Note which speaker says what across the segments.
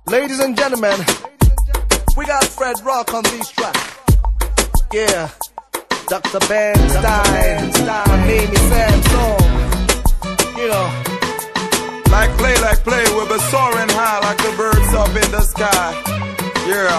Speaker 1: Ladies and gentlemen, we got Fred Rock on these tracks. Yeah, Dr. Ben Stein, my name is Sam Song. You know,
Speaker 2: like play, we'll be soaring high like the birds up in the sky. Yeah.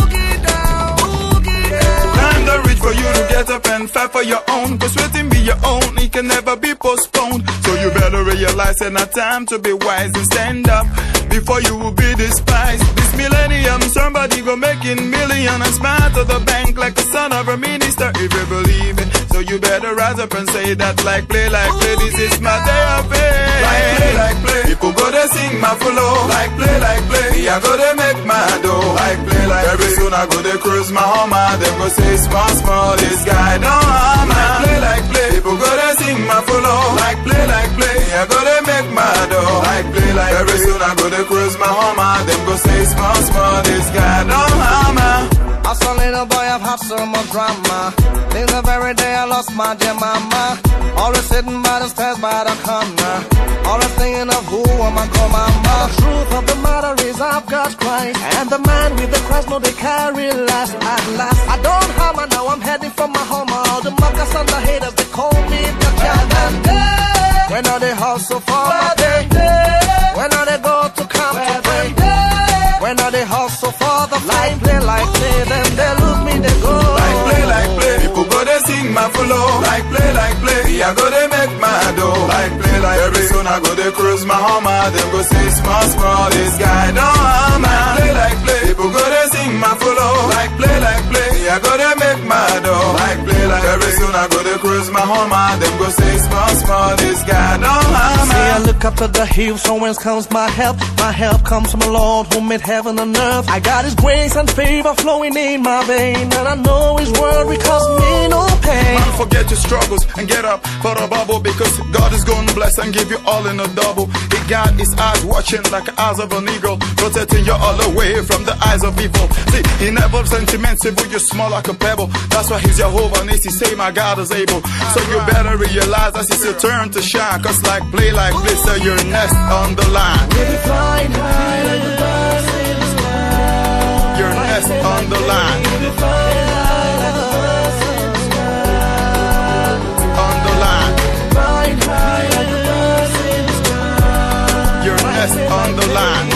Speaker 2: Time to reach for you to get up and fight for your own. Cause waiting be your own, it can never be postponed. So you better realize it's not time to be wise and stand up before you will be despised. This millennium, somebody go making million and smile to the bank like the son of a minister if you believe it. So you better rise up and say that like play, this is my day of fame. Like play, people go to sing my flow. Like play, I go to make my dough. Like play, very soon I go to cruise my home. Them go say small, this guy don't harm. Like play, people go to sing my flow. Like play, I go to make my dough. Like play, very soon I go to cruise my home. Them go say small, this guy don't harm.
Speaker 1: I saw little boy, I've had so much drama. Since the very day I lost my dear mama. Always sitting by the stairs by the corner. Always thinking of who am I call mama. The truth of the matter is I've got Christ. And the man with the Christ know they carry last at last. I don't hammer now, I'm heading for my home. All the mockers and the haters, they call me the Jordan. When are they hustle for my day? When are they go to camp to pray? When are they hustle for the fame? Like play, then they lose me, they go.
Speaker 2: Like play, people go to sing my flow. Like play, I go to make my dough. Like play, very soon I go to cruise my home. Them go say small, this guy don't harm. Like play, people go to sing my flow. Like play, I go to make my dough. Like play, very soon I go to cruise my home. Them go say small, this guy don't harm.
Speaker 1: See, I look up to the hills, from whence comes my help. My help comes from the Lord who made heaven and earth. I got His grace and favor flowing in my vein, and I know His word will cause me no pain.
Speaker 2: Man, forget your struggles and get up for a bubble, because God is gonna bless and give you all in a double. He got His eyes watching like the eyes of an eagle, protecting you all away from the eyes of evil. See, He never sentiments evil, you're small like a pebble. That's why He's Jehovah and He say my God is able. So you better realize that it's your turn to shine, cause like play, so your nest on the line. Your nest on the line. On the line. Your nest on the line.